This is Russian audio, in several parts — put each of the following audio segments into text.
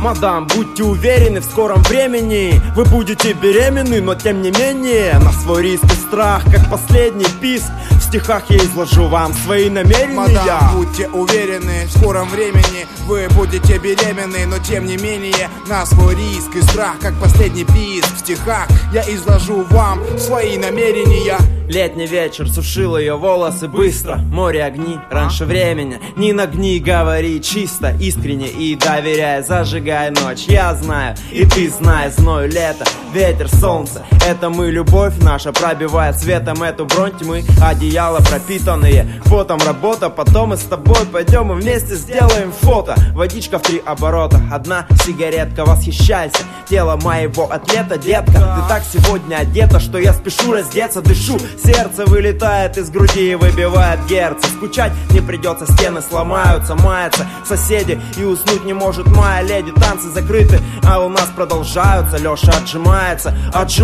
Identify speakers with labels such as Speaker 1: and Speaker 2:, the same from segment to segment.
Speaker 1: Мадам, будьте уверены, в скором времени вы будете беременны, но тем не менее на свой риск и страх, как последний писк, в стихах я изложу вам свои намерения.
Speaker 2: Мадам, будьте уверены, в скором времени вы будете беременны, но тем не менее на свой риск и страх, как последний писк, в стихах я изложу вам свои намерения.
Speaker 1: Летний вечер сушил ее волосы быстро, море огни раньше времени. Не нагни, говори чисто, искренне и доверяя, зажигай ночь. Я знаю, и ты знаешь, зною лето, ветер, солнце. Это мы, любовь наша, пробивает светом эту бронь тьмы. Одеяла пропитанные потом, работа, потом мы с тобой пойдем и вместе сделаем фото. Водичка в 3 оборота, одна сигаретка, восхищайся. Тело моего атлета, детка, ты так сегодня одета, что я спешу раздеться, дышу. Сердце вылетает из груди и выбивает герцы. Скучать не придется, стены сломаются, маятся соседи, и уснуть не может моя леди. Танцы закрыты, а у нас продолжаются. Леша отжимается,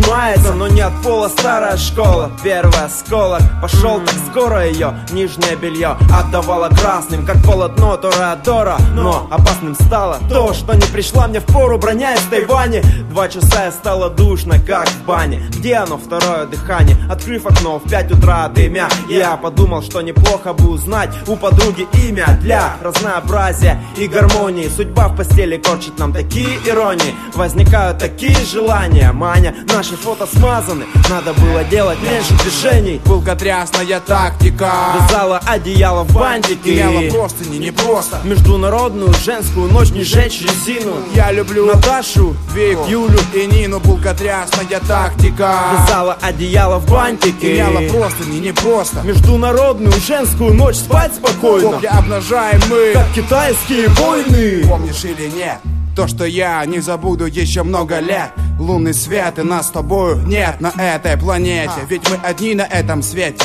Speaker 1: но не от пола. Старая школа, первый осколок пошел так скоро, ее нижнее белье отдавало красным, как полотно Торадора. Но опасным стало то, что не пришла мне в пору броня из Тайваня. 2 часа и стало душно, как в бане. Где оно, второе дыхание? Открыв окно в 5 утра дымя, я подумал, что неплохо бы узнать у подруги имя для разнообразия и гармонии. Судьба в постели корчит нам такие иронии, возникают такие желания. Маня, наши фото смазаны, надо было делать меньше движений.
Speaker 2: Пылкотрясная тактика,
Speaker 1: вязала одеяло в бантики,
Speaker 2: имела простыни, не просто
Speaker 1: международную женскую ночь, не жечь резину.
Speaker 2: Я люблю
Speaker 1: Наташу,
Speaker 2: Вику, Юлю и Нину. Пылкотрясная тактика,
Speaker 1: вязала одеяло в бантики,
Speaker 2: имела простыни, не просто
Speaker 1: международную женскую ночь, спать спокойно.
Speaker 2: Копья обнажаем мы,
Speaker 1: как китайские войны.
Speaker 2: Помнишь или нет? То, что я не забуду еще много лет. Лунный свет, и нас с тобою нет на этой планете. Ведь мы одни на этом свете.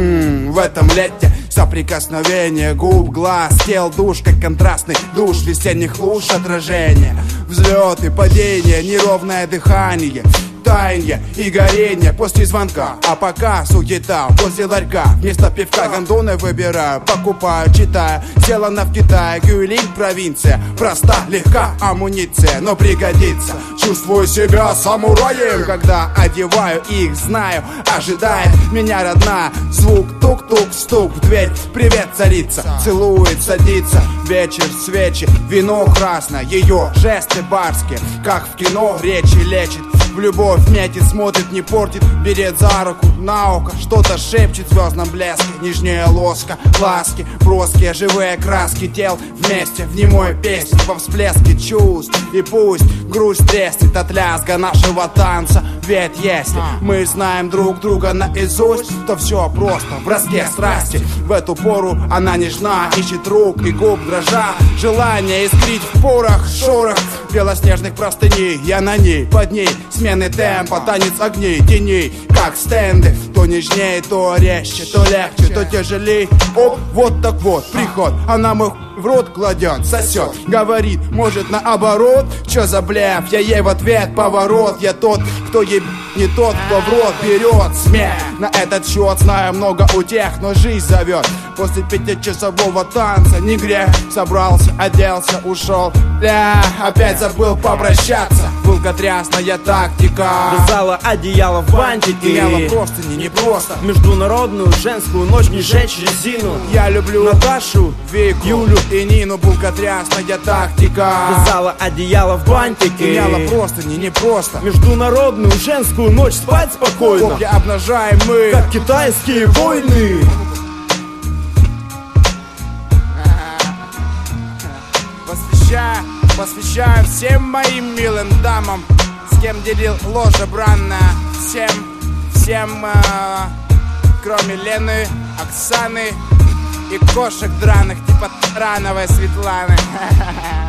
Speaker 2: В этом лете соприкосновение губ, глаз, тел, душ, как контрастный душ весенних луж, отражение, взлеты, падения, неровное дыхание, таяние и горение после звонка. А пока суета возле ларька, вместо пивка гондоны выбираю, покупаю, читаю. Сделано в Китае, Гюйлинь, провинция. Проста, легка амуниция, но пригодится. Чувствую себя самураем, когда одеваю их, знаю, ожидает меня родная. Звук, тук-тук, стук в дверь. Привет, царица, целует, садится. Вечер, свечи, вино красное, ее жесты барские, как в кино, речи лечит. В любовь метит, смотрит, не портит, берет за руку, на ухо, что-то шепчет в звездном блеске. Нежнее лоска, ласки, броские, живые краски тел вместе в немой песне, во всплеске чувств. И пусть грусть треснет от лязга нашего танца, ведь если мы знаем друг друга наизусть, то все просто в броске страсти. В эту пору она нежна, ищет рук и губ дрожа. Желание искрить в порах, шорох белоснежных простыней. Я на ней, под ней смены темпа, танец огней, теней, как стенды. То нежнее, то резче, то легче, то тяжелей. Оп, вот так вот, приход, она мой в рот кладет, сосет, говорит, может наоборот. Чё за блеф, я ей в ответ поворот. Я тот, кто ей не тот, кто в рот берет. Смех на этот счет, знаю много утех, но жизнь зовет. После 5-часового танца не грех. Собрался, оделся, ушел. Опять забыл попрощаться. Пылкотрясная тактика,
Speaker 1: вязала одеяло в бантики,
Speaker 2: имела простыни, не просто
Speaker 1: международную женскую ночь, не жечь резину.
Speaker 2: Я люблю
Speaker 1: Наташу,
Speaker 2: Вику, Юлю и Нину. Пылкотрясная тактика,
Speaker 1: вязала одеяло в бантики,
Speaker 2: имела простыни, не просто
Speaker 1: международную женскую ночь, спать спокойно.
Speaker 2: Копья обнажаем мы,
Speaker 1: как китайские войны.
Speaker 2: Посвящаю всем моим милым дамам, с кем делил ложе бранное. Всем, кроме Лены, Оксаны и кошек драных, типа Тарановой Светланы.